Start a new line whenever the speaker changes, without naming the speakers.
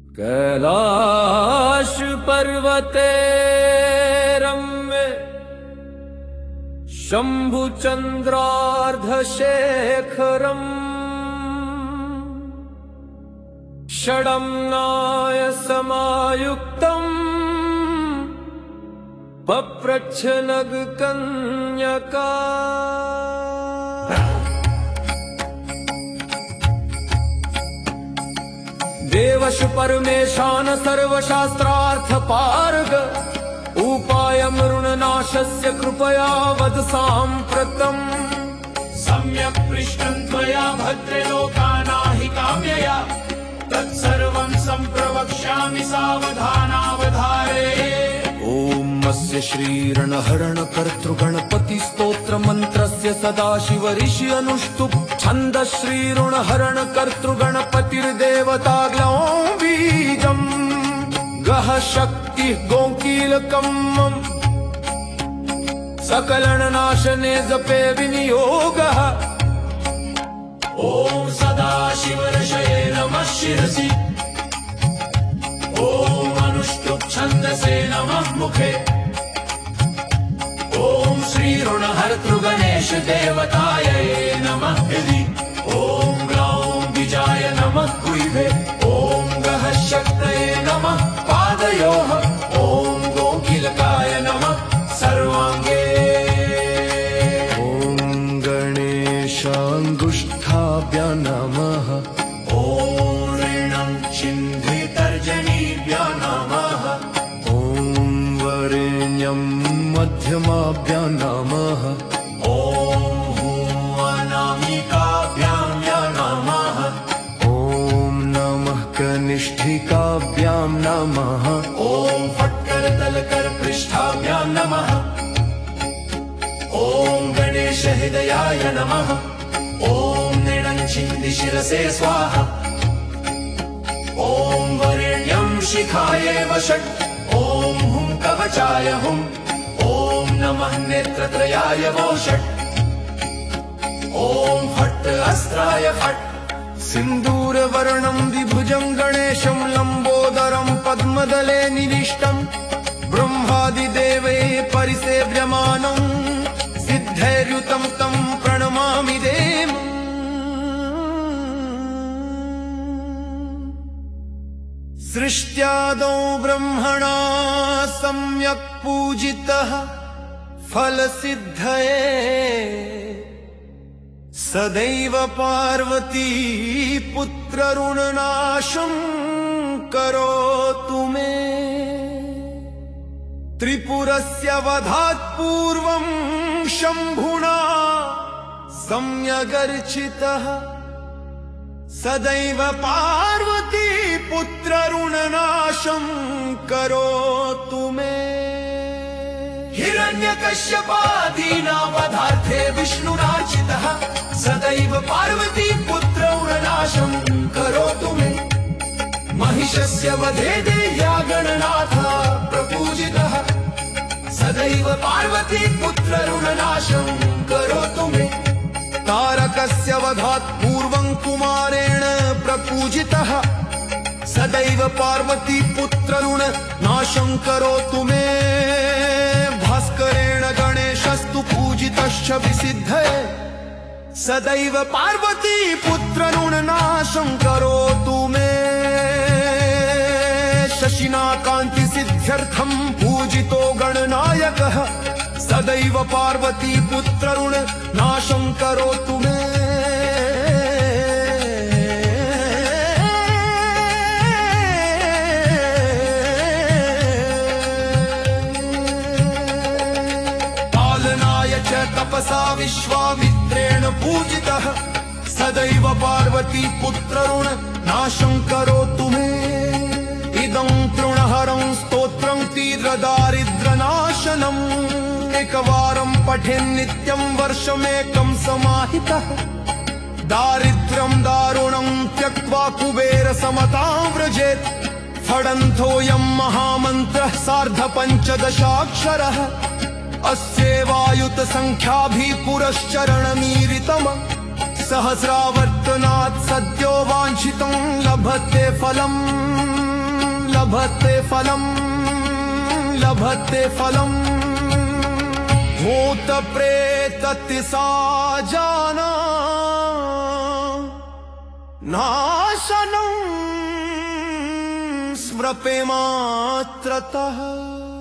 कैलाश पर्वते रम्ये शम्भुचन्द्रार्धशेखरम् षडम्नाय समायुक्तम् पप्रच्छ नगकन्यका। देवश परमेशान सर्वशास्त्रार्थ पारग उपाय मृणनाशस्य कृपया वद साम्प्रतम्।
सम्यक् पृष्टं त्वया भद्रे लोकानाहि काम्यया तत्सर्वं सम्प्रवक्ष्यामि सावधानावधारे।
ॐ अस्य श्रीरणहरण कर्तृगणपति स्तोत्र मंत्रस्य सदाशिव ऋषि अनुष्टुप् छन्द श्रीऋणहरण कर्तृगणपतिर्देवताग्लौ बीजम् गह शक्तिः गोकीलकम् सकलनाशने जपे विनियोगः।
ॐ सदाशिवऋषये नमः शिरसि ॐ अनुष्टुप् छन्दसे नमः मुखे ॐ श्रीऋणहर्तृगणेश देवतायै नमः हृदि ॐ ग्लौं बीजाय नमः गुह्वे ॐ गः शक्तये नमः पादयोः ॐ गोकीलकाय नमः सर्वाङ्गे
ॐ गणेशाङ्गुष्ठाभ्यां नमः
ॐ ऋणं चिह्नितर्जनीभ्यो नमः
ॐ वरेण्यं मध्यमाभ्यां नमः
ॐ अनामिकाभ्यां नमः
ॐ नमः कनिष्ठिकाभ्यां नमः
ॐ फट्करतलकरपृष्ठाभ्यां नमः ॐ गणेशहृदयाय नमः ॐ नृणञ्चिन्धि शिरसे स्वाहा ॐ वरेण्यं शिखाय वषट् ॐ हुं कवचाय हुम् ॐ नमः नेत्रत्रयाय वोषट् ॐ फट् अस्त्राय फट्।
सिन्दूरवर्णं द्विभुजं गणेशं लम्बोदरं पद्मदले निविष्टम् ब्रह्मादिदेवैः परिसेव्यमानं सिद्धैर्युतं तं प्रणमामि देवम्। सृष्ट्यादौ ब्रह्मणा सम्यक् पूजितः फलसिद्धये सदैव पार्वती पुत्रऋणनाशं करोतु मे। त्रिपुरस्य वधात् पूर्वं शम्भुना सम्यगर्चितः सदैव पार्वती पुत्रऋणनाशं करोतु मे।
हिरण्यकश्यपादीनावधार्थे विष्णुराचितः सदैव पार्वती पुत्रऋणनाशं करोतु मे। महिषस्य वधे देह्या गणनाथा प्रपूजितः सदैव पार्वती पुत्रऋणनाशं करोतु मे।
तारकस्य वधात् पूर्वं कुमारेण प्रपूजितः सदैव पार्वती पुत्रऋणनाशं करोतु मे। भास्करेण गणेशस्तु पूजितश्च विसिद्धये सदैव पार्वती पुत्रऋणनाशं करोतु मे। शशिना कान्तिसिद्ध्यर्थं पूजितो गणनायकः सदैव पार्वती पुत्रऋणनाशं करोतु मे। पालनाय च तपसा विश्वामित्रेण पूजितः सदैव पार्वती पुत्रऋणनाशं करोतु मे। इदं तृणहरं स्तोत्रं तीव्रदारिद्र्यनाशनम् एकवारं पठेन् नित्यं वर्षमेकं समाहितः दारिद्र्यं दारुणं त्यक्त्वा कुबेरसमतां व्रजेत्। फडन्थोऽयं महामन्त्रः सार्धपञ्चदशाक्षरः अस्येवायुत संख्याभिः पुरश्चरणमीरितम् सहस्रावर्तनात् सद्यो वाञ्छितं लभते फलम्। लभते फलम् भूतप्रेततिसा जाना नाशनं स्मृते मात्रतः।